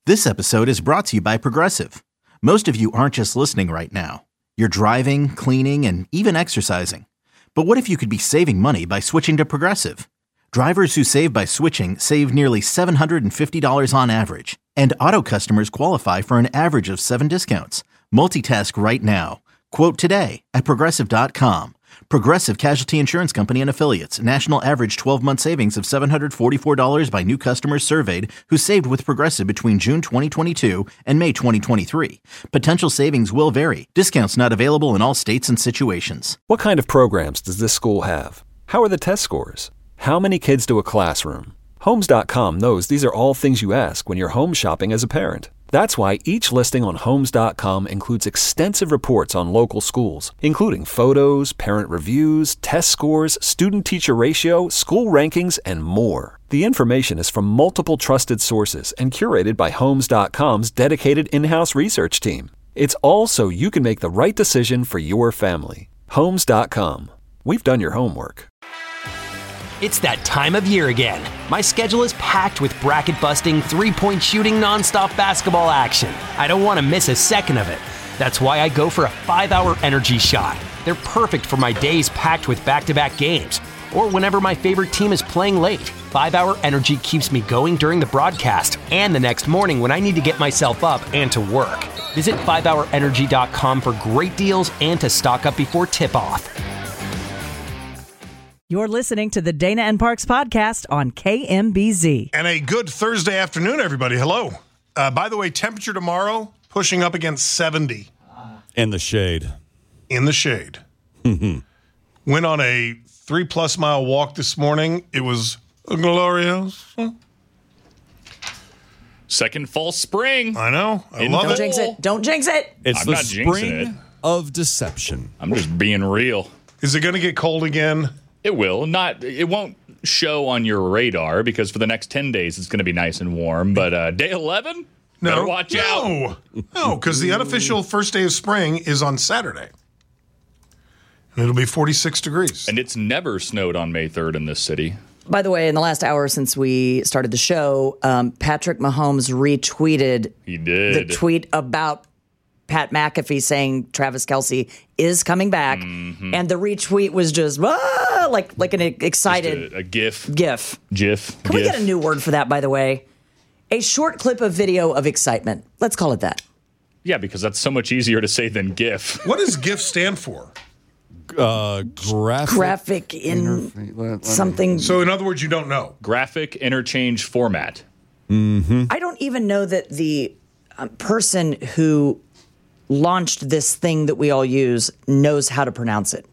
This episode is brought to you by Progressive. Most of you aren't just listening right now. You're driving, cleaning, and even exercising. But what if you could be saving money by switching to Progressive? Drivers who save by switching save nearly $750 on average. And auto customers qualify for an average of 7 discounts. Multitask right now. Quote today at Progressive.com. Progressive Casualty Insurance Company and Affiliates. National average 12-month savings of $744 by new customers surveyed who saved with Progressive between June 2022 and May 2023. Potential savings will vary. Discounts not available in all states and situations. What kind of programs does this school have? How are the test scores? How many kids do a classroom? Homes.com knows these are all things you ask when you're home shopping as a parent. That's why each listing on Homes.com includes extensive reports on local schools, including photos, parent reviews, test scores, student-teacher ratio, school rankings, and more. The information is from multiple trusted sources and curated by Homes.com's dedicated in-house research team. It's all so you can make the right decision for your family. Homes.com. We've done your homework. It's that time of year again. My schedule is packed with bracket-busting, three-point shooting, nonstop basketball action. I don't want to miss a second of it. That's why I go for a 5-hour energy shot. They're perfect for my days packed with back-to-back games, or whenever my favorite team is playing late. 5-hour energy keeps me going during the broadcast and the next morning when I need to get myself up and to work. Visit 5hourenergy.com for great deals and to stock up before tip-off. You're listening to the Dana and Parks podcast on KMBZ. And a good Thursday afternoon, everybody. Hello. By the way, temperature tomorrow pushing up against 70. In the shade. In the shade. Went on a 3+ mile walk this morning. It was glorious. Second false spring. I know. I love Don't it. jinx it. Don't jinx it. It's I'm the not jinxing spring it. of deception. I'm just being real. Is it going to get cold again? It will. It won't show on your radar because for the next 10 days it's going to be nice and warm. But day 11, better watch out. No, because the unofficial first day of spring is on Saturday. And it'll be 46 degrees. And it's never snowed on May 3rd in this city. By the way, in the last hour since we started the show, Patrick Mahomes retweeted He did. the tweet about Pat McAfee saying Travis Kelce is coming back. Mm-hmm. And the retweet was just like an excited Just a GIF. GIF. GIF. Can we get a new word for that, by the way? A short clip of video of excitement. Let's call it that. Yeah, because that's so much easier to say than GIF. What does GIF stand for? Graphic in something. So, in other words, you don't know. Graphic interchange format. I don't even know that the person who launched this thing that we all use knows how to pronounce it.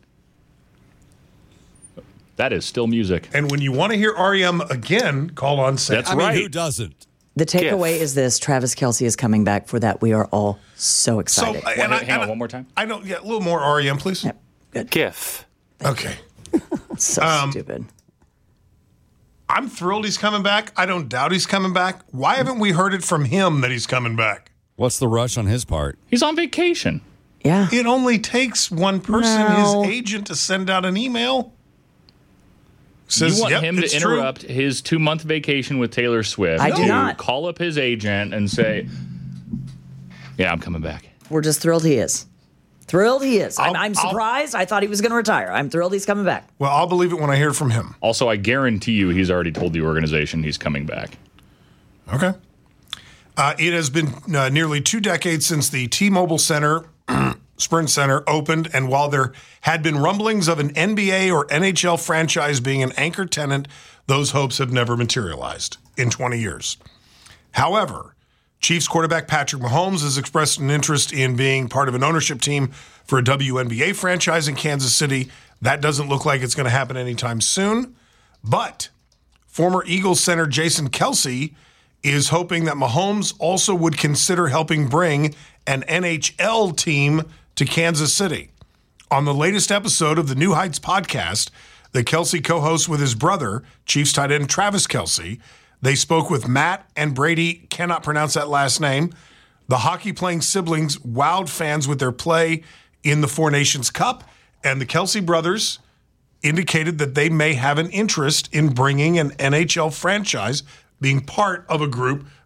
That is still music. And when you want to hear REM again, call on Sam. That's right. Who doesn't? The takeaway is this: Travis Kelce is coming back. For that, we are all so excited. Hang on one more time. I know. Yeah, a little more REM, please. Yep, good. GIF. Okay. So stupid. I'm thrilled he's coming back. I don't doubt he's coming back. Why haven't we heard it from him that he's coming back? What's the rush on his part? He's on vacation. Yeah. It only takes one person, No. his agent, to send out an email. Says, You want "Yep, him to it's true." interrupt his 2-month vacation with Taylor Swift. I do to not. Call up his agent and say, yeah, I'm coming back. We're just thrilled he is. Thrilled he is. I'm I'll- surprised. I thought he was going to retire. I'm thrilled he's coming back. Well, I'll believe it when I hear from him. Also, I guarantee you he's already told the organization he's coming back. Okay. It has been nearly 2 decades since the T-Mobile Center, Sprint Center, opened, and while there had been rumblings of an NBA or NHL franchise being an anchor tenant, those hopes have never materialized in 20 years. However, Chiefs quarterback Patrick Mahomes has expressed an interest in being part of an ownership team for a WNBA franchise in Kansas City. That doesn't look like it's going to happen anytime soon. But former Eagles center Jason Kelce is hoping that Mahomes also would consider helping bring an NHL team to Kansas City. On the latest episode of the New Heights podcast that Kelce co-hosts with his brother, Chiefs tight end Travis Kelce, they spoke with Matt and Brady, cannot pronounce that last name. The hockey-playing siblings wowed fans with their play in the Four Nations Cup, and the Kelce brothers indicated that they may have an interest in bringing an NHL franchise, being part of a group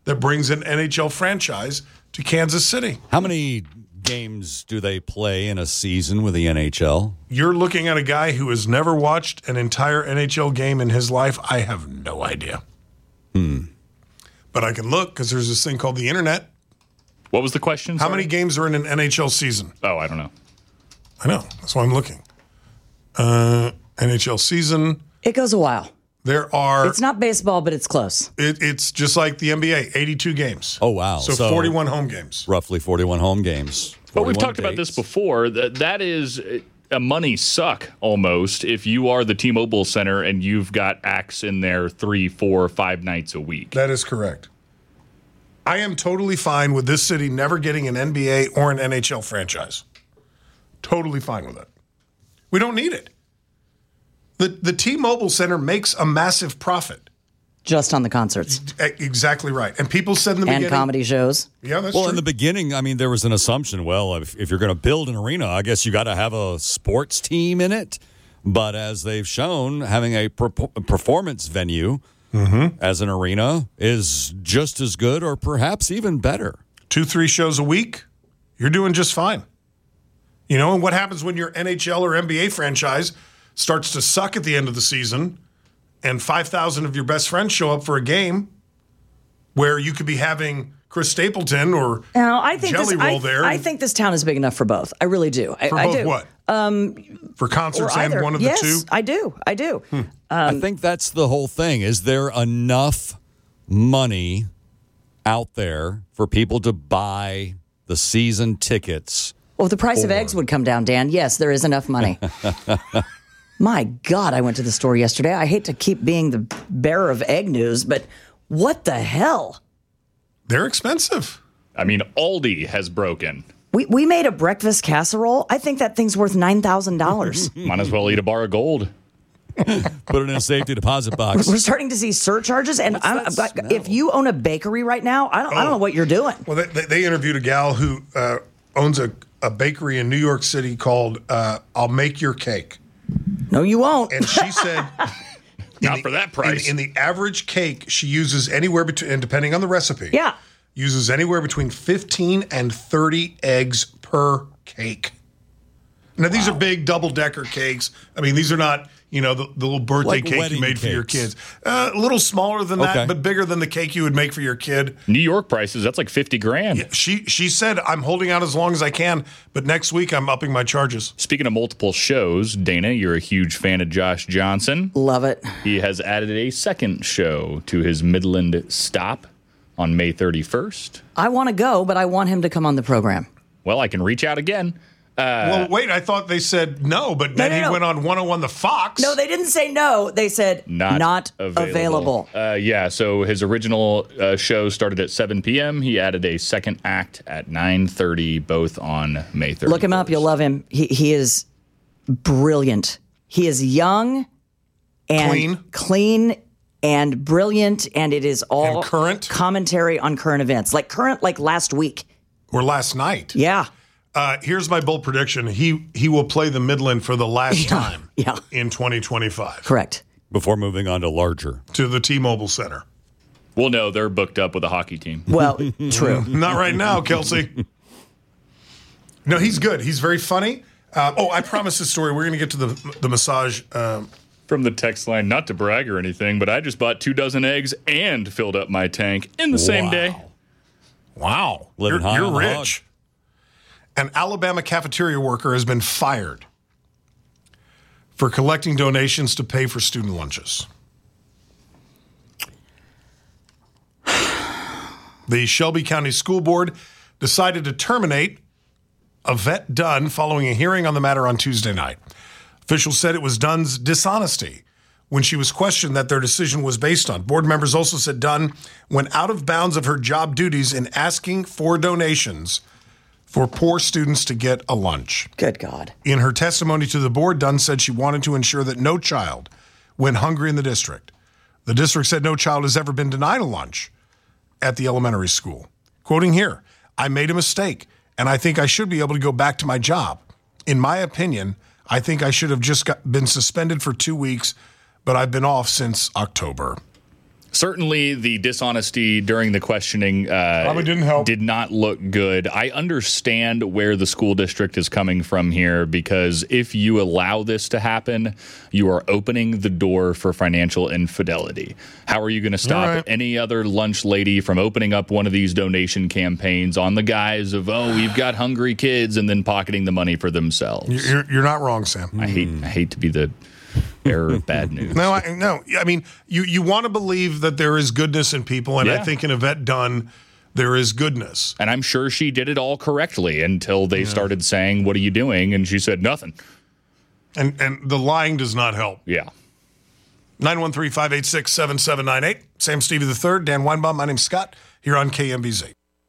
that brings an NHL franchise to Kansas City. How many games do they play in a season with the NHL? You're looking at a guy who has never watched an entire NHL game in his life. I have no idea. But I can look because there's this thing called the internet. What was the question? How many games are in an NHL season? Oh, I don't know. I know. That's why I'm looking. NHL season. It goes a while. There are. It's not baseball, but it's close. It's just like the NBA, 82 games. Oh, wow. So 41 home games. Roughly 41 home games. But we've 41 talked about this before. That is a money suck almost if you are the T-Mobile Center and you've got acts in there 3, 4, 5 nights a week. That is correct. I am totally fine with this city never getting an NBA or an NHL franchise. Totally fine with it. We don't need it. The T-Mobile Center makes a massive profit. Just on the concerts. Exactly right. And people said in the beginning. And comedy shows. Yeah, that's Well, true. in the beginning, I mean, there was an assumption, well, if you're going to build an arena, I guess you got to have a sports team in it. But as they've shown, having a performance venue as an arena is just as good or perhaps even better. 2-3 shows a week, you're doing just fine. You know, and what happens when your NHL or NBA franchise starts to suck at the end of the season and 5,000 of your best friends show up for a game where you could be having Chris Stapleton or Jelly Roll there? I think this town is big enough for both. I really do. For I both do. what? For concerts and one of the two? Yes, I do. I think that's the whole thing. Is there enough money out there for people to buy the season tickets? Well, if the price of eggs would come down, Dan, yes, there is enough money. My God, I went to the store yesterday. I hate to keep being the bearer of egg news, but what the hell? They're expensive. I mean, Aldi has broken. We made a breakfast casserole. I think that thing's worth $9,000. Might as well eat a bar of gold. Put it in a safety deposit box. We're starting to see surcharges, and if you own a bakery right now, I don't know what you're doing. Well, they interviewed a gal who owns a bakery in New York City called I'll Make Your Cake. No, you won't. And she said... Not for that price. In the average cake, she uses anywhere between, and depending on the recipe, uses anywhere between 15 and 30 eggs per cake. Now, these are big double-decker cakes. I mean, these are not, the little birthday Like cake you made for your kids. A little smaller than that, but bigger than the cake you would make for your kid. New York prices, that's like $50,000. Yeah, she said, I'm holding out as long as I can, but next week I'm upping my charges. Speaking of multiple shows, Dana, you're a huge fan of Josh Johnson. Love it. He has added a second show to his Midland stop on May 31st. I want to go, but I want him to come on the program. Well, I can reach out again. Well, wait, I thought they said no, but then he went on 101 The Fox. No, they didn't say no. They said not available. So his original show started at 7 p.m. He added a second act at 9:30, both on May 31st. Look him up. You'll love him. He is brilliant. He is young and clean and brilliant, and it is all current commentary on current events. Like last week. Or last night. Yeah. Here's my bold prediction. He will play the Midland for the last time in 2025. Correct. Before moving on to larger. To the T-Mobile Center. Well, no, they're booked up with a hockey team. Well, true. Not right now, Kelsey. No, he's good. He's very funny. I promised this story. We're going to get to the massage. From the text line, not to brag or anything, but I just bought 2 dozen eggs and filled up my tank in the same day. Wow. Living high You're on the rich. An Alabama cafeteria worker has been fired for collecting donations to pay for student lunches. The Shelby County School Board decided to terminate Yvette Dunn following a hearing on the matter on Tuesday night. Officials said it was Dunn's dishonesty when she was questioned that their decision was based on. Board members also said Dunn went out of bounds of her job duties in asking for donations for poor students to get a lunch. Good God. In her testimony to the board, Dunn said she wanted to ensure that no child went hungry in the district. The district said no child has ever been denied a lunch at the elementary school. Quoting here, "I made a mistake, and I think I should be able to go back to my job. In my opinion, I think I should have just been suspended for 2 weeks, but I've been off since October." Certainly, the dishonesty during the questioning probably didn't help. Did not look good. I understand where the school district is coming from here, because if you allow this to happen, you are opening the door for financial infidelity. How are you going to stop any other lunch lady from opening up one of these donation campaigns on the guise of, we've got hungry kids, and then pocketing the money for themselves? You're not wrong, Sam. I hate to be the bearer of bad news. No. I mean, you want to believe that there is goodness in people, and I think in Yvette Dunn, there is goodness. And I'm sure she did it all correctly until they started saying, "What are you doing?" And she said nothing. And the lying does not help. Yeah. 913-586-7798. Sam Stevie III, Dan Weinbaum. My name's Scott, here on KMBZ.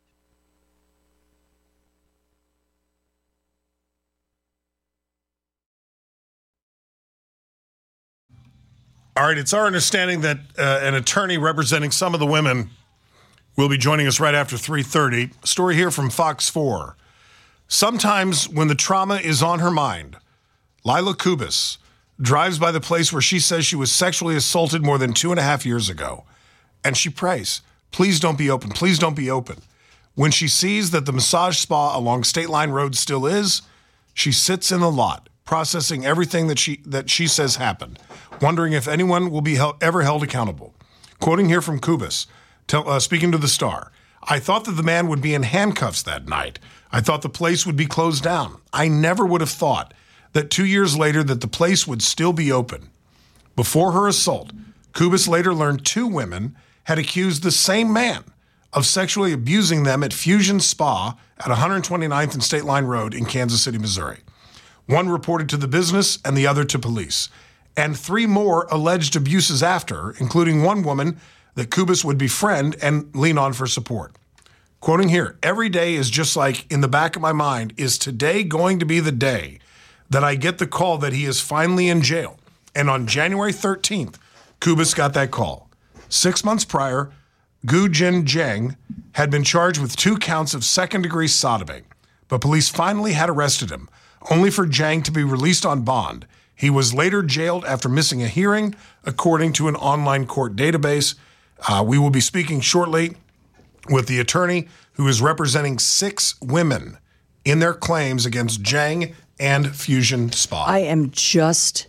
All right, it's our understanding that an attorney representing some of the women will be joining us right after 3:30. A story here from Fox 4. Sometimes when the trauma is on her mind, Lila Kubis drives by the place where she says she was sexually assaulted more than 2.5 years ago, and she prays, "Please don't be open. Please don't be open." When she sees that the massage spa along State Line Road still is, she sits in the lot, processing everything that she says happened, wondering if anyone will be ever held accountable. Quoting here from Kubis, speaking to the Star, "I thought that the man would be in handcuffs that night. I thought the place would be closed down. I never would have thought that 2 years later that the place would still be open." Before her assault, Kubis later learned 2 women had accused the same man of sexually abusing them at Fusion Spa at 129th and State Line Road in Kansas City, Missouri. One reported to the business and the other to police. And 3 more alleged abuses after, including one woman that Kubis would befriend and lean on for support. Quoting here, "Every day is just like in the back of my mind, is today going to be the day that I get the call that he is finally in jail?" And on January 13th, Kubis got that call. 6 months prior, Gu Jin Zhang had been charged with 2 counts of second-degree sodomy, but police finally had arrested him, only for Zhang to be released on bond. He was later jailed after missing a hearing, according to an online court database. We will be speaking shortly with the attorney who is representing 6 women in their claims against Zhang and Fusion Spa. I am just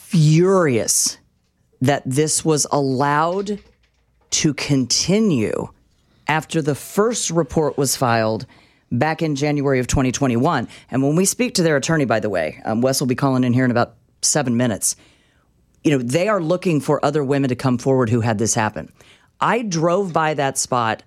furious that this was allowed to continue after the first report was filed back in January of 2021. And when we speak to their attorney, by the way, Wes will be calling in here in about 7 minutes. They are looking for other women to come forward who had this happen. I drove by that spot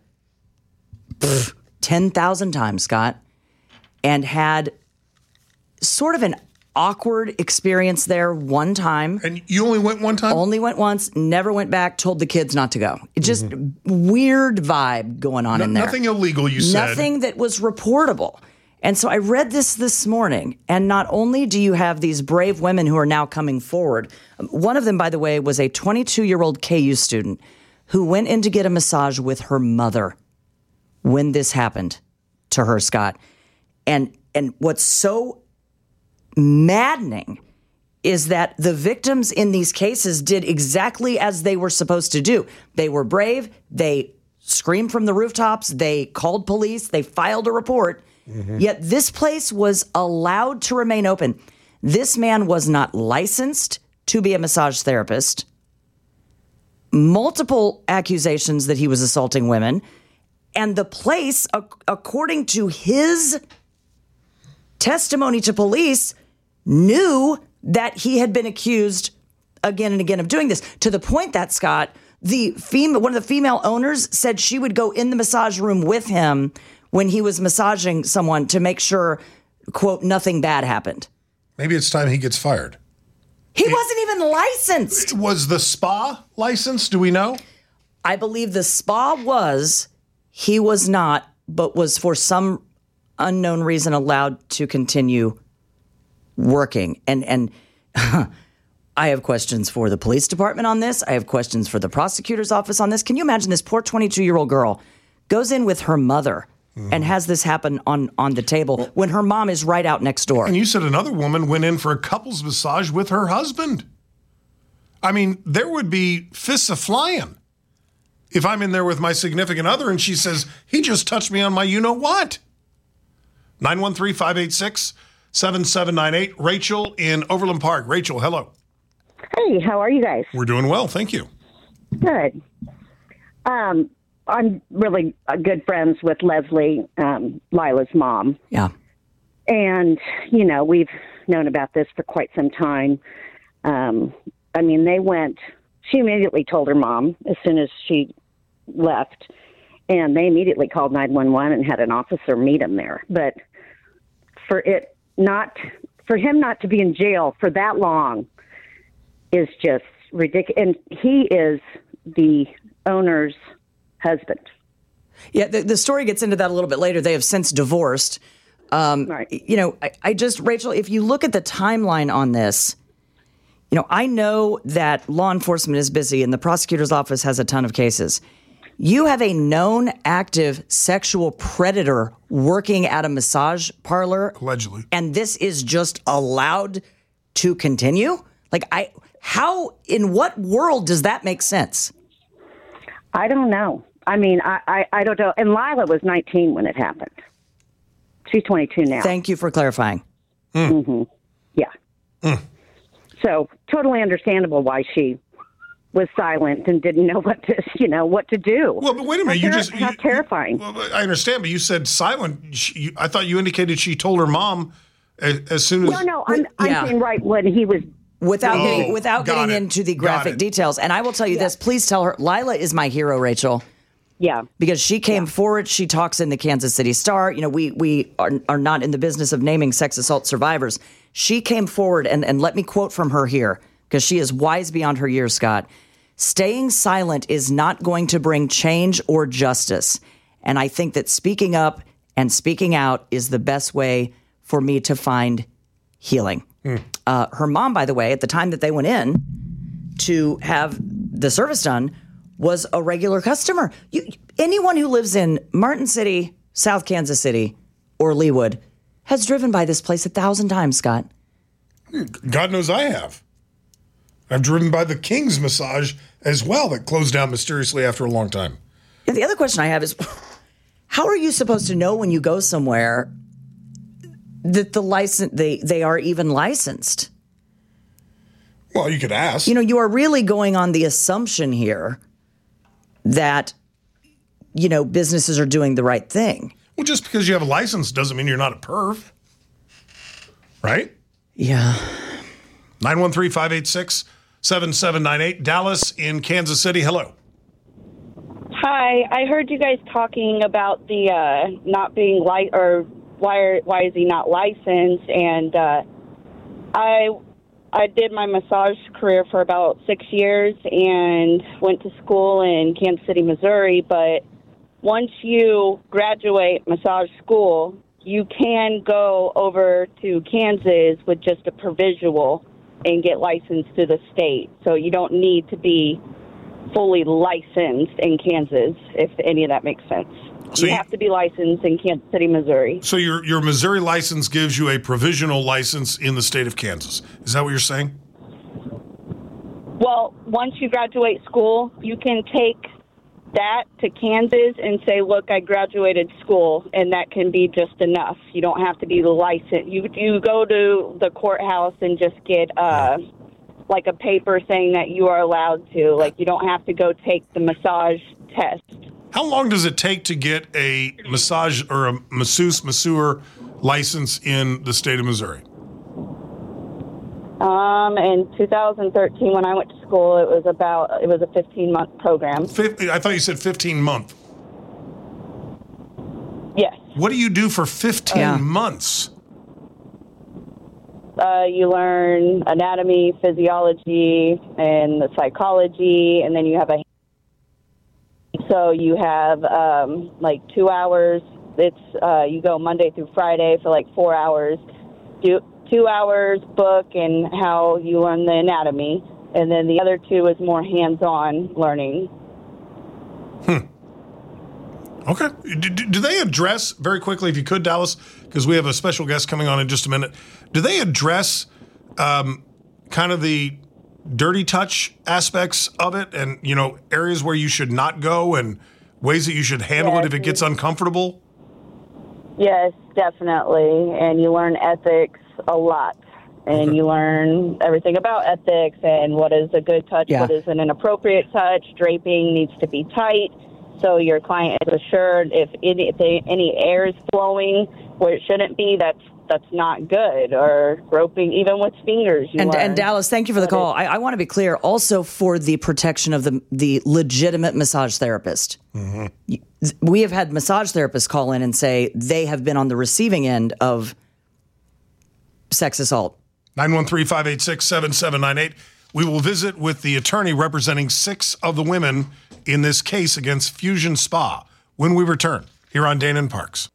10,000 times, Scott, and had sort of an awkward experience there one time. And you only went one time? Only went once, never went back, told the kids not to go. It just weird vibe going on in there. Nothing illegal, you said. Nothing that was reportable. And so I read this morning, and not only do you have these brave women who are now coming forward, one of them, by the way, was a 22-year-old KU student who went in to get a massage with her mother when this happened to her, Scott. And what's so maddening is that the victims in these cases did exactly as they were supposed to do. They were brave. They screamed from the rooftops. They called police. They filed a report. Mm-hmm. Yet this place was allowed to remain open. This man was not licensed to be a massage therapist. Multiple accusations that he was assaulting women. And the place, according to his testimony to police, knew that he had been accused again and again of doing this, to the point that, Scott, one of the female owners said she would go in the massage room with him when he was massaging someone to make sure, quote, nothing bad happened. Maybe it's time he gets fired. He wasn't even licensed. Was the spa licensed? Do we know? I believe the spa was. He was not, but was for some unknown reason allowed to continue working. And I have questions for the police department on this. I have questions for the prosecutor's office on this. Can you imagine this poor 22-year-old girl goes in with her mother and has this happen on the table when her mom is right out next door? And you said another woman went in for a couples massage with her husband. I mean, there would be fists a-flying. if I'm in there with my significant other and she says, he just touched me on my you-know-what? 913-586-7798. Rachel in Overland Park. Rachel, hello. Hey, how are you guys? We're doing well, thank you. Good. I'm really good friends with Leslie, Lila's mom. Yeah. And, you know, we've known about this for quite some time. I mean, she immediately told her mom as soon as she left, and they immediately called 911 and had an officer meet him there. But for him not to be in jail for that long is just ridiculous. And he is the owner's husband. Yeah, the story gets into that a little bit later. They have since divorced. Right. You know, Rachel, if you look at the timeline on this, you know, I know that law enforcement is busy and the prosecutor's office has a ton of cases. You have a known active sexual predator working at a massage parlor. Allegedly. And this is just allowed to continue? Like, in what world does that make sense? I don't know. I mean, I don't know. And Lila was 19 when it happened. She's 22 now. Thank you for clarifying. Mm-hmm. Yeah. So totally understandable why she was silent and didn't know what to do. Well, but wait a minute. How terrifying. Well, I understand, but you said silent. I thought you indicated she told her mom as soon as. No, I'm saying right when he was. Without getting into the graphic details. And I will tell you this, please tell her, Lila is my hero, Rachel. Yeah. Because she came forward, she talks in the Kansas City Star. You know, we are not in the business of naming sex assault survivors. She came forward, and let me quote from her here, because she is wise beyond her years, Scott. Staying silent is not going to bring change or justice. And I think that speaking up and speaking out is the best way for me to find healing. Her mom, by the way, at the time that they went in to have the service done, was a regular customer. Anyone who lives in Martin City, South Kansas City, or Leawood has driven by this place 1,000 times, Scott. God knows I have. I've driven by the King's Massage as well that closed down mysteriously after a long time. Yeah, the other question I have is, how are you supposed to know when you go somewhere that they are even licensed? Well, you could ask. You know, you are really going on the assumption here that, you know, businesses are doing the right thing. Well, just because you have a license doesn't mean you're not a perv. Right? Yeah. 913-586-7798. Dallas in Kansas City. Hello. Hi. I heard you guys talking about the not being or why is he not licensed? And I did my massage career for about 6 years and went to school in Kansas City, Missouri. But once you graduate massage school, you can go over to Kansas with just a provisional and get licensed to the state. So you don't need to be fully licensed in Kansas, if any of that makes sense. So you have to be licensed in Kansas City, Missouri. So your Missouri license gives you a provisional license in the state of Kansas. Is that what you're saying? Well, once you graduate school, you can take that to Kansas and say, look, I graduated school, and that can be just enough. You don't have to be licensed. You go to the courthouse and just get like a paper saying that you are allowed to. Like, you don't have to go take the massage test. How long does it take to get a massage or a masseur license in the state of Missouri? In 2013, when I went to school, it was a 15-month program. I thought you said 15-month. Yes. What do you do for 15 months? You learn anatomy, physiology, and the psychology, and then you have So you have like 2 hours. It's you go Monday through Friday for like 4 hours. Do 2 hours book and how you learn the anatomy, and then the other 2 is more hands-on learning. Okay. Do they address, very quickly, if you could, Dallas, because we have a special guest coming on in just a minute, do they address kind of the dirty touch aspects of it and, areas where you should not go and ways that you should handle it if it gets uncomfortable? Yes, definitely. And you learn ethics a lot. And you learn everything about ethics and what is a good touch, what is an inappropriate touch. Draping needs to be tight so your client is assured if any air is flowing where it shouldn't be, that's not good. Or groping, even with fingers. And Dallas, thank you for the call. I want to be clear also for the protection of the legitimate massage therapist. Mm-hmm. We have had massage therapists call in and say they have been on the receiving end of sex assault. 913-586-7798. We will visit with the attorney representing 6 of the women in this case against Fusion Spa when we return here on Dana and Parks.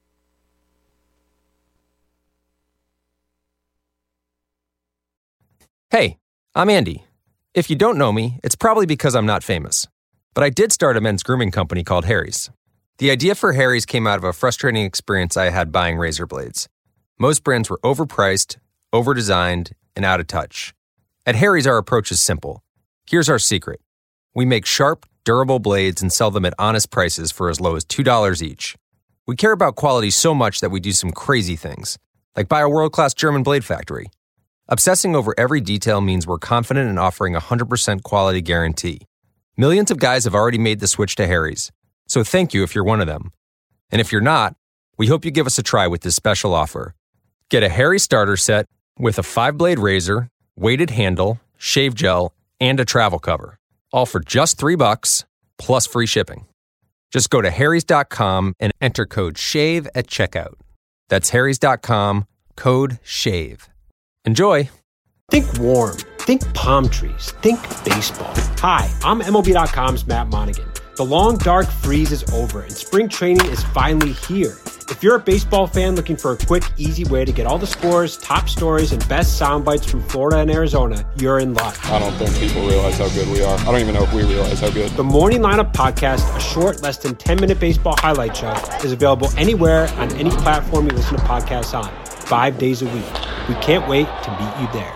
Hey, I'm Andy. If you don't know me, it's probably because I'm not famous. But I did start a men's grooming company called Harry's. The idea for Harry's came out of a frustrating experience I had buying razor blades. Most brands were overpriced, over-designed, and out of touch. At Harry's, our approach is simple. Here's our secret. We make sharp, durable blades and sell them at honest prices for as low as $2 each. We care about quality so much that we do some crazy things, like buy a world-class German blade factory. Obsessing over every detail means we're confident in offering a 100% quality guarantee. Millions of guys have already made the switch to Harry's, so thank you if you're one of them. And if you're not, we hope you give us a try with this special offer. Get a Harry starter set with a 5-blade razor, weighted handle, shave gel, and a travel cover. All for just $3 plus free shipping. Just go to harrys.com and enter code SHAVE at checkout. That's harrys.com, code SHAVE. Enjoy. Think warm. Think palm trees. Think baseball. Hi, I'm MLB.com's Matt Monaghan. The long, dark freeze is over, and spring training is finally here. If you're a baseball fan looking for a quick, easy way to get all the scores, top stories, and best sound bites from Florida and Arizona, you're in luck. I don't think people realize how good we are. I don't even know if we realize how good. The Morning Lineup Podcast, a short, less than 10-minute baseball highlight show, is available anywhere on any platform you listen to podcasts on, 5 days a week. We can't wait to meet you there.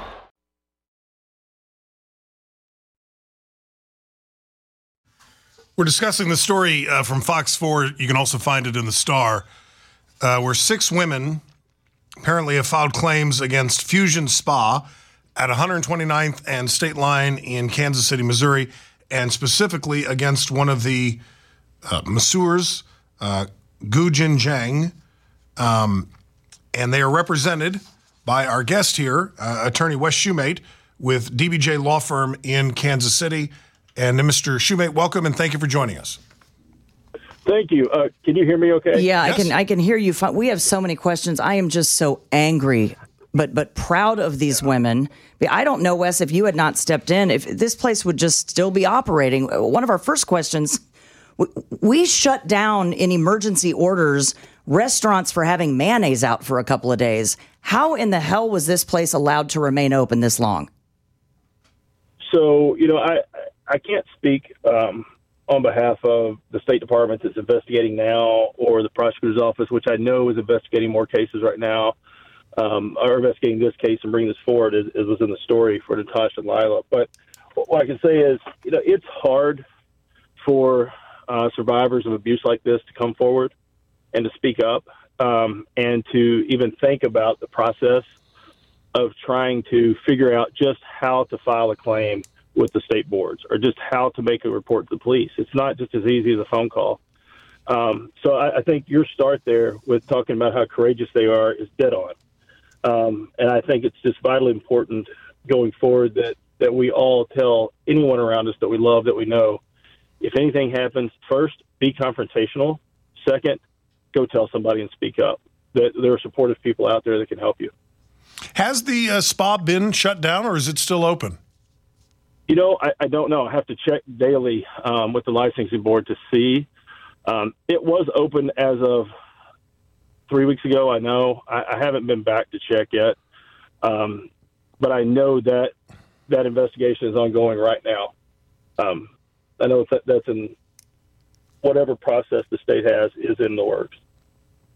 We're discussing the story from Fox 4. You can also find it in the Star, where 6 women apparently have filed claims against Fusion Spa at 129th and State Line in Kansas City, Missouri, and specifically against one of the masseurs, Gujin Zhang. And they are represented by our guest here, attorney Wes Shumate with DBJ Law Firm in Kansas City. And Mr. Shumate, welcome and thank you for joining us. Thank you. Can you hear me okay? Yeah, Yes. I can hear you. We have so many questions. I am just so angry, but proud of these women. I don't know, Wes, if you had not stepped in, if this place would just still be operating. One of our first questions, we shut down in emergency orders restaurants for having mayonnaise out for a couple of days. How in the hell was this place allowed to remain open this long? So, I can't speak on behalf of the State Department that's investigating now or the prosecutor's office, which I know is investigating more cases right now, or investigating this case and bringing this forward as was in the story for Natasha and Lila. But what I can say is, it's hard for survivors of abuse like this to come forward and to speak up and to even think about the process of trying to figure out just how to file a claim with the state boards or just how to make a report to the police. It's not just as easy as a phone call. So I think your start there with talking about how courageous they are is dead on. And I think it's just vitally important going forward that we all tell anyone around us that we love, that we know, if anything happens, first, be confrontational. Second, go tell somebody and speak up. That there are supportive people out there that can help you. Has the spa been shut down or is it still open? I don't know. I have to check daily with the licensing board to see. It was open as of 3 weeks ago. I know. I haven't been back to check yet. But I know that investigation is ongoing right now. I know that's in whatever process the state has is in the works.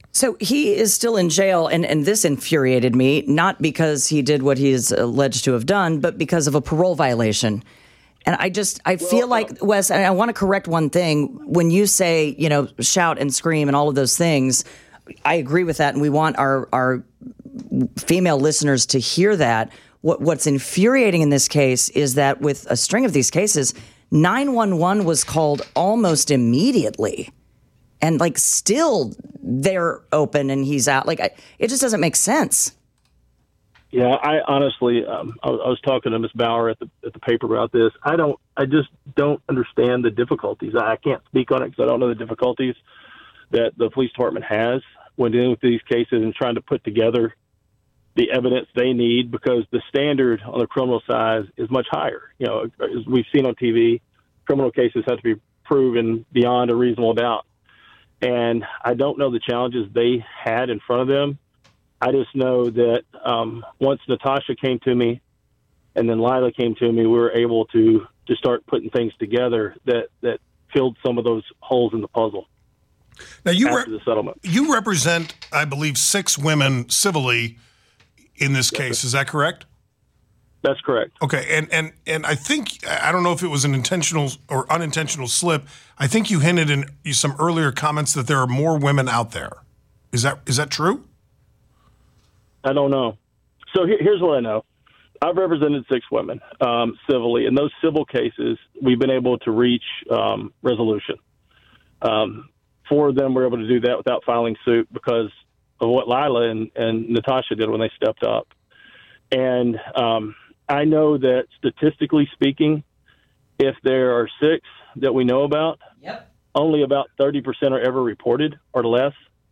So he is still in jail, and this infuriated me, not because he did what he is alleged to have done, but because of a parole violation. And I feel like, Wes, and I want to correct one thing. When you say, shout and scream and all of those things, I agree with that, and we want our female listeners to hear that. What's infuriating in this case is that with a string of these cases, 911 was called almost immediately. And still they're open and he's out. It just doesn't make sense. Yeah, I honestly, I was talking to Ms. Bauer at the paper about this. I just don't understand the difficulties. I can't speak on it because I don't know the difficulties that the police department has when dealing with these cases and trying to put together the evidence they need, because the standard on the criminal side is much higher. As we've seen on TV, criminal cases have to be proven beyond a reasonable doubt. And I don't know the challenges they had in front of them. I just know that once Natasha came to me and then Lila came to me, we were able to start putting things together that filled some of those holes in the puzzle. Now, after the settlement. You represent, I believe, 6 women civilly in this case. Is that correct? That's correct. Okay, and I think, I don't know if it was an intentional or unintentional slip, I think you hinted in some earlier comments that there are more women out there. Is that true? I don't know. So here's what I know. I've represented 6 women civilly. In those civil cases, we've been able to reach resolution. 4 of them were able to do that without filing suit because of what Lila and Natasha did when they stepped up. And I know that statistically speaking, if there are 6 that we know about, only about 30% are ever reported or less.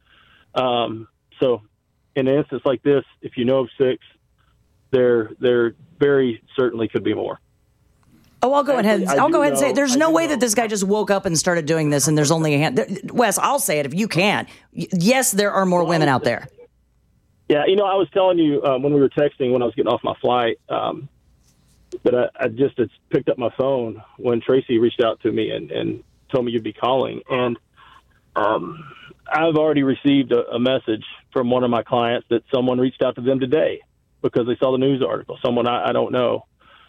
So in an instance like this, if you know of 6, there very certainly could be more. Oh, I'll go ahead and say there's no way that this guy just woke up and started doing this and there's only a hand. Wes, I'll say it if you can. Yes, there are more women out there. Yeah, I was telling you when we were texting when I was getting off my flight that I just had picked up my phone when Tracy reached out to me and told me you'd be calling. And I've already received a message from one of my clients that someone reached out to them today because they saw the news article, someone I don't know.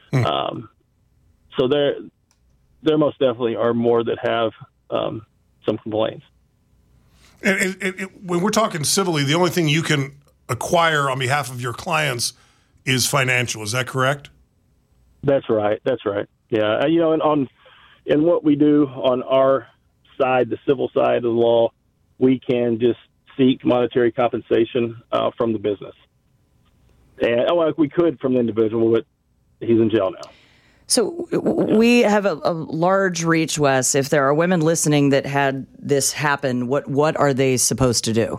So there most definitely are more that have some complaints. And when we're talking civilly, the only thing you can acquire on behalf of your clients is financial. Is that correct? That's right. Yeah. And in what we do on our side, the civil side of the law, we can just seek monetary compensation from the business. And we could from the individual, but he's in jail now. So we have a large reach, Wes. If there are women listening that had this happen, what are they supposed to do?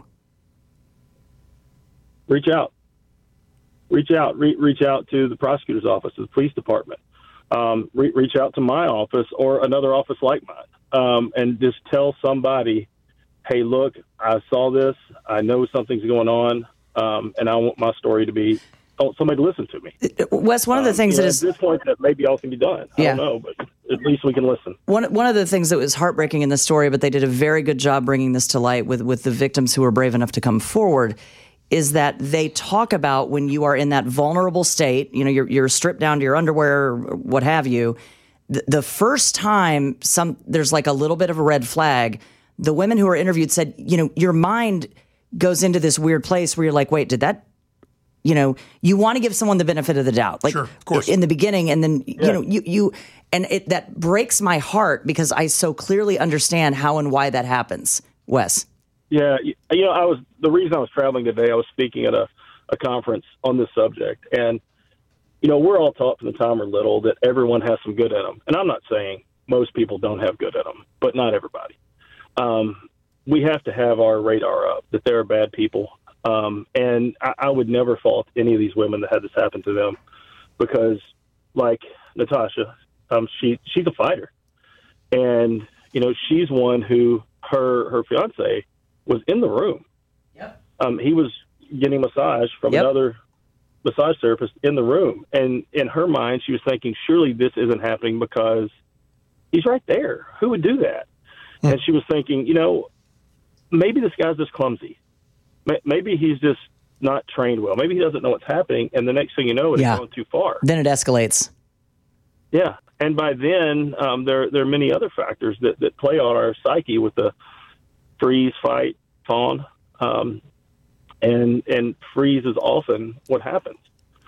Reach out. Reach out to the prosecutor's office, to the police department. Reach out to my office or another office like mine, and just tell somebody, hey, look, I saw this. I know something's going on, and I want my story to be somebody to listen to me. Wes, one of the things that is at this point that maybe all can be done. I don't know, but at least we can listen. One of the things that was heartbreaking in the story, but they did a very good job bringing this to light with the victims who were brave enough to come forward, is that they talk about when you are in that vulnerable state, you're stripped down to your underwear or what have you. The first time there's like a little bit of a red flag, the women who were interviewed said, your mind goes into this weird place where you're like, wait, did that? You want to give someone the benefit of the doubt, like sure, of course. In the beginning, and then that breaks my heart because I so clearly understand how and why that happens. Wes. Yeah, the reason I was traveling today, I was speaking at a conference on this subject, and we're all taught from the time we're little that everyone has some good in them, and I'm not saying most people don't have good in them, but not everybody. We have to have our radar up that there are bad people. And I would never fault any of these women that had this happen to them because, like Natasha, she's a fighter. And, she's one who her fiance was in the room. Yep. He was getting a massage from another massage therapist in the room. And in her mind, she was thinking, surely this isn't happening because he's right there. Who would do that? And she was thinking, maybe this guy's just clumsy. maybe he's just not trained well. Maybe he doesn't know what's happening, and the next thing you know, it's going too far. Then it escalates. Yeah, and by then, there are many other factors that play on our psyche with the freeze, fight, fawn, and freeze is often what happens.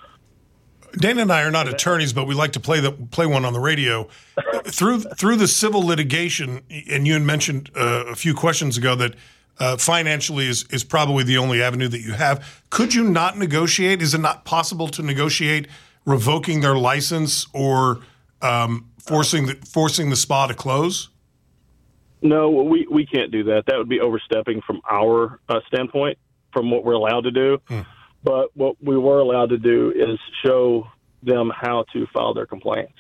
Dana and I are not attorneys, but we like to play one on the radio. Through the civil litigation, and you had mentioned a few questions ago that financially is probably the only avenue that you have. Could you not negotiate? Is it not possible to negotiate revoking their license or forcing the spa to close? No, we can't do that. That would be overstepping from our standpoint, from what we're allowed to do. But what we were allowed to do is show them how to file their complaints.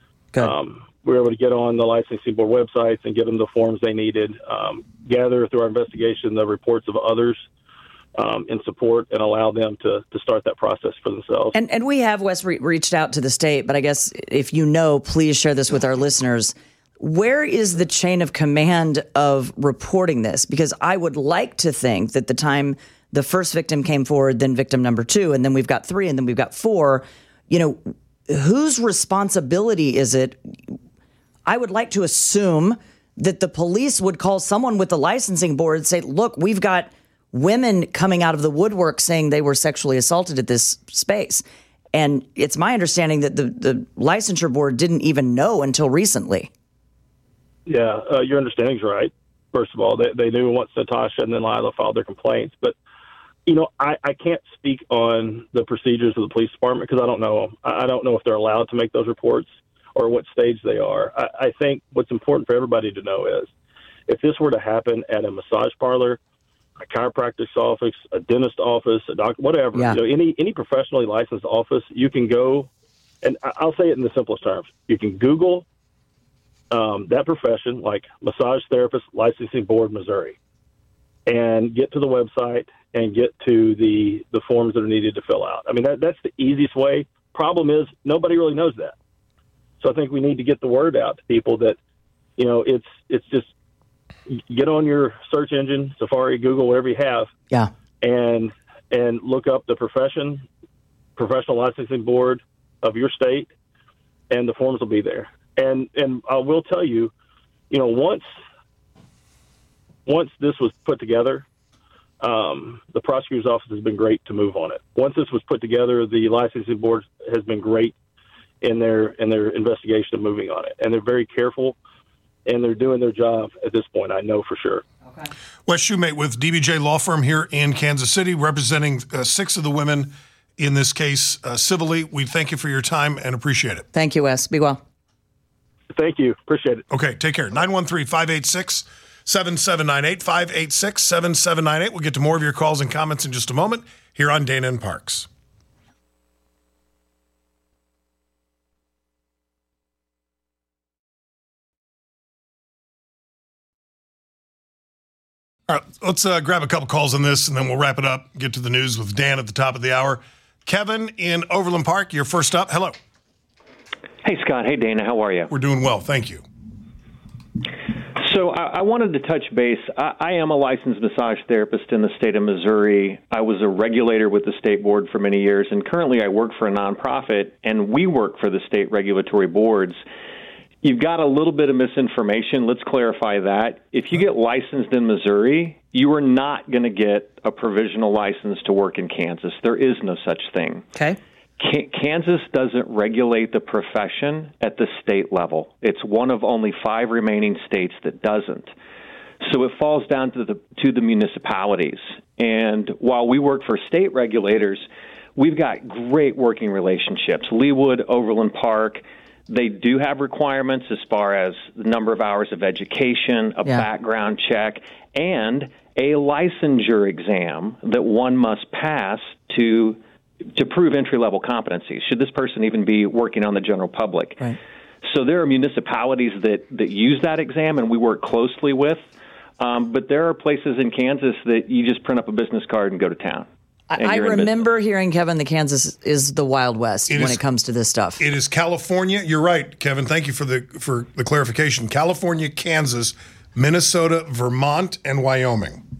We were able to get on the licensing board websites and get them the forms they needed, gather through our investigation the reports of others in support, and allow them to start that process for themselves. And we have, Wes, reached out to the state, but I guess if you know, please share this with our listeners. Where is the chain of command of reporting this? Because I would like to think that the time the first victim came forward, then victim number 2, and then we've got 3, and then we've got 4, whose responsibility is it? I would like to assume that the police would call someone with the licensing board and say, look, we've got women coming out of the woodwork saying they were sexually assaulted at this space. And it's my understanding that the licensure board didn't even know until recently. Yeah, your understanding's right. First of all, they knew once Natasha and then Lila filed their complaints. But, I can't speak on the procedures of the police department because I don't know them. I don't know if they're allowed to make those reports or what stage they are. I think what's important for everybody to know is if this were to happen at a massage parlor, a chiropractor's office, a dentist office, a doctor, whatever, any professionally licensed office, you can go, and I'll say it in the simplest terms. You can Google that profession, like Massage Therapist Licensing Board, Missouri, and get to the website and get to the forms that are needed to fill out. I mean, that's the easiest way. Problem is, nobody really knows that. So I think we need to get the word out to people that, it's just get on your search engine, Safari, Google, whatever you have, and look up the professional licensing board of your state, and the forms will be there. And I will tell you, once this was put together, the prosecutor's office has been great to move on it. Once this was put together, the licensing board has been great in their investigation of moving on it, and they're very careful, and they're doing their job at this point. I know for sure. Okay. Wes Shumate with DBJ Law Firm here in Kansas City, representing 6 of the women in this case civilly. We thank you for your time and appreciate it. Thank you, Wes. Be well. Thank you. Appreciate it. Okay, take care. 913-586-7798, 586-7798. We'll get to more of your calls and comments in just a moment here on Dana and Parks. All right, let's grab a couple calls on this, and then we'll wrap it up, get to the news with Dan at the top of the hour. Kevin in Overland Park, you're first up. Hello. Hey, Scott. Hey, Dana. How are you? We're doing well. Thank you. So I wanted to touch base. I am a licensed massage therapist in the state of Missouri. I was a regulator with the state board for many years, and currently I work for a nonprofit, and we work for the state regulatory boards. You've got a little bit of misinformation. Let's clarify that. If you get licensed in Missouri, you are not going to get a provisional license to work in Kansas. There is no such thing. Okay. Kansas doesn't regulate the profession at the state level. It's one of only 5 remaining states that doesn't. So it falls down to the municipalities. And while we work for state regulators, we've got great working relationships. Leawood, Overland Park, they do have requirements as far as the number of hours of education, a background check, and a licensure exam that one must pass to prove entry-level competencies. Should this person even be working on the general public? Right. So there are municipalities that use that exam, and we work closely with. But there are places in Kansas that you just print up a business card and go to town. I remember hearing, Kevin, that Kansas is the Wild West when it comes to this stuff. It is California. You're right, Kevin. Thank you for the clarification. California, Kansas, Minnesota, Vermont, and Wyoming.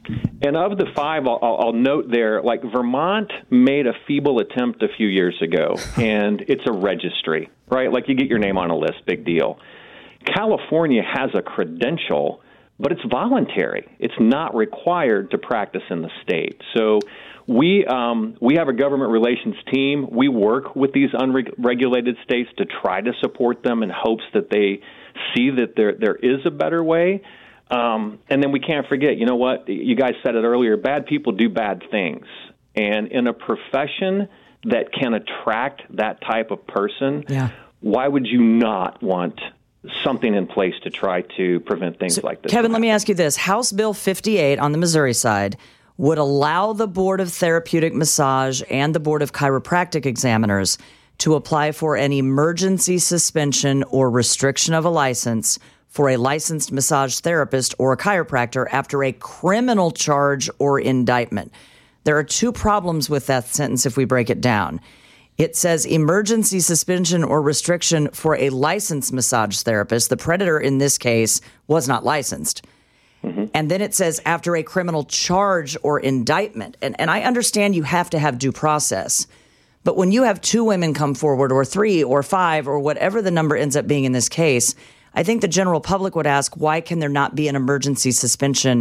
And of the 5, I'll note there, like Vermont made a feeble attempt a few years ago, and it's a registry, right? Like you get your name on a list, big deal. California has a credential, but it's voluntary. It's not required to practice in the state. So we have a government relations team. We work with these unregulated states to try to support them in hopes that they see that there is a better way. And then we can't forget, you know what? You guys said it earlier, bad people do bad things. And in a profession that can attract that type of person, why would you not want something in place to try to prevent things like this? Kevin, let me ask you this. House Bill 58 on the Missouri side would allow the Board of Therapeutic Massage and the Board of Chiropractic Examiners to apply for an emergency suspension or restriction of a license for a licensed massage therapist or a chiropractor after a criminal charge or indictment. There are 2 problems with that sentence if we break it down. It says emergency suspension or restriction for a licensed massage therapist. The predator in this case was not licensed. And then it says after a criminal charge or indictment. And I understand you have to have due process. But when you have 2 women come forward, or 3 or 5 or whatever the number ends up being in this case, I think the general public would ask, why can there not be an emergency suspension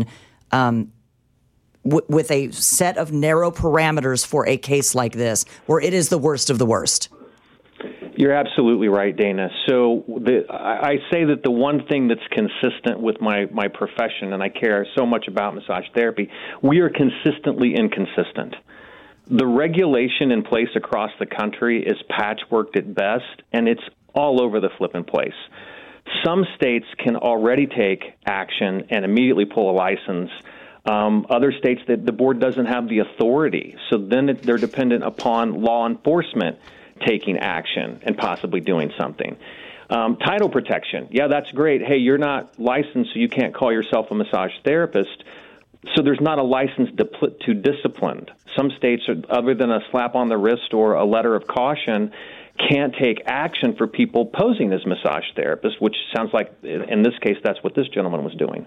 with a set of narrow parameters for a case like this, where it is the worst of the worst? You're absolutely right, Dana. So I say that the one thing that's consistent with my profession, and I care so much about massage therapy, we are consistently inconsistent. The regulation in place across the country is patchworked at best, and it's all over the flippin' place. Some states can already take action and immediately pull a license. Other states, that the board doesn't have the authority. So then they're dependent upon law enforcement taking action and possibly doing something. Title protection. Yeah, that's great. Hey, you're not licensed, so you can't call yourself a massage therapist. So there's not a license to discipline. Some states, other than a slap on the wrist or a letter of caution, can't take action for people posing as massage therapists, which sounds like, in this case, that's what this gentleman was doing.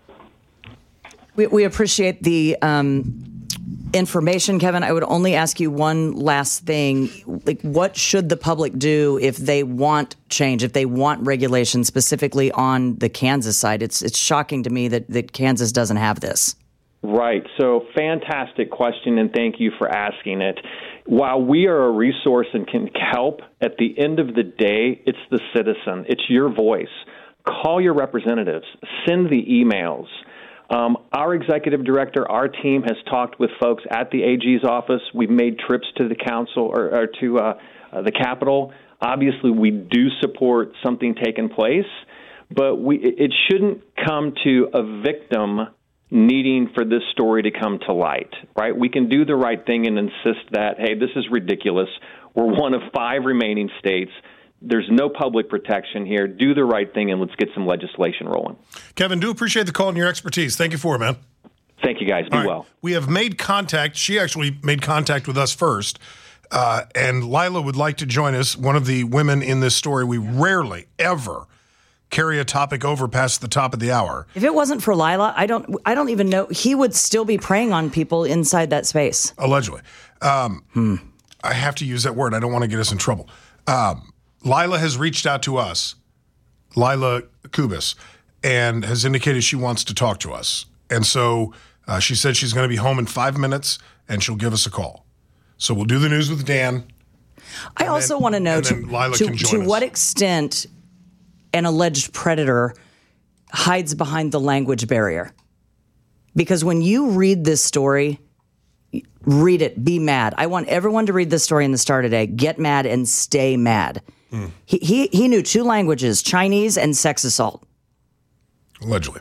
We appreciate the information, Kevin. I would only ask you one last thing. Like, what should the public do if they want change, if they want regulation, specifically on the Kansas side? It's shocking to me that Kansas doesn't have this. Right. So fantastic question, and thank you for asking it. While we are a resource and can help, at the end of the day, it's the citizen. It's your voice. Call your representatives. Send the emails. Our executive director, our team has talked with folks at the AG's office. We've made trips to the council or to the Capitol. Obviously, we do support something taking place, but it shouldn't come to a victim needing for this story to come to light, right? We can do the right thing and insist that, hey, this is ridiculous. We're one of 5 remaining states. There's no public protection here. Do the right thing, and let's get some legislation rolling. Kevin, do appreciate the call and your expertise. Thank you for it, man. Thank you, guys. Be well. We have made contact. She actually made contact with us first, and Lila would like to join us, one of the women in this story. We rarely, ever carry a topic over past the top of the hour. If it wasn't for Lila, I don't even know. He would still be preying on people inside that space. Allegedly. I have to use that word. I don't want to get us in trouble. Lila has reached out to us, Lila Kubis, and has indicated she wants to talk to us. And so she said she's going to be home in 5 minutes, and she'll give us a call. So we'll do the news with Dan. I also want to know to what extent an alleged predator hides behind the language barrier. Because when you read this story, read it, be mad. I want everyone to read this story in the Star today. Get mad and stay mad. He knew 2 languages, Chinese and sex assault. Allegedly.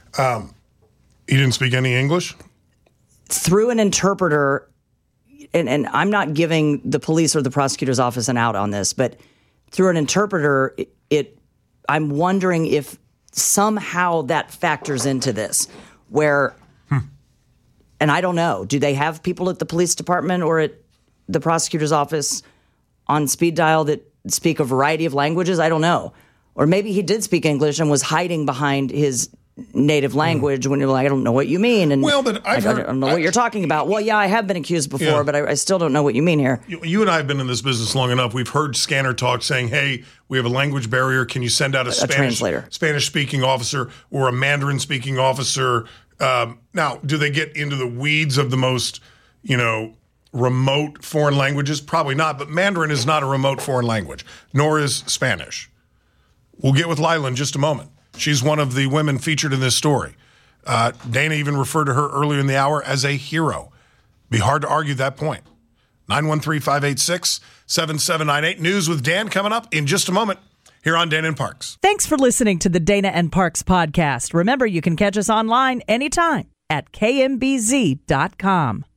He didn't speak any English? Through an interpreter, and I'm not giving the police or the prosecutor's office an out on this, but through an interpreter, I'm wondering if somehow that factors into this, where, and I don't know, do they have people at the police department or at the prosecutor's office on speed dial that speak a variety of languages? I don't know. Or maybe he did speak English and was hiding behind his native language when you're like, I don't know what you mean. And well, but I don't know what you're talking about. Well, yeah, I have been accused before, but I still don't know what you mean here. You and I have been in this business long enough. We've heard scanner talk saying, hey, we have a language barrier. Can you send out a Spanish-speaking officer or a Mandarin-speaking officer? Now, do they get into the weeds of the most, remote foreign languages? Probably not, but Mandarin is not a remote foreign language, nor is Spanish. We'll get with Lila in just a moment. She's one of the women featured in this story. Dana even referred to her earlier in the hour as a hero. Be hard to argue that point. 913-586-7798. News with Dan coming up in just a moment here on Dana and Parks. Thanks for listening to the Dana and Parks podcast. Remember, you can catch us online anytime at kmbz.com.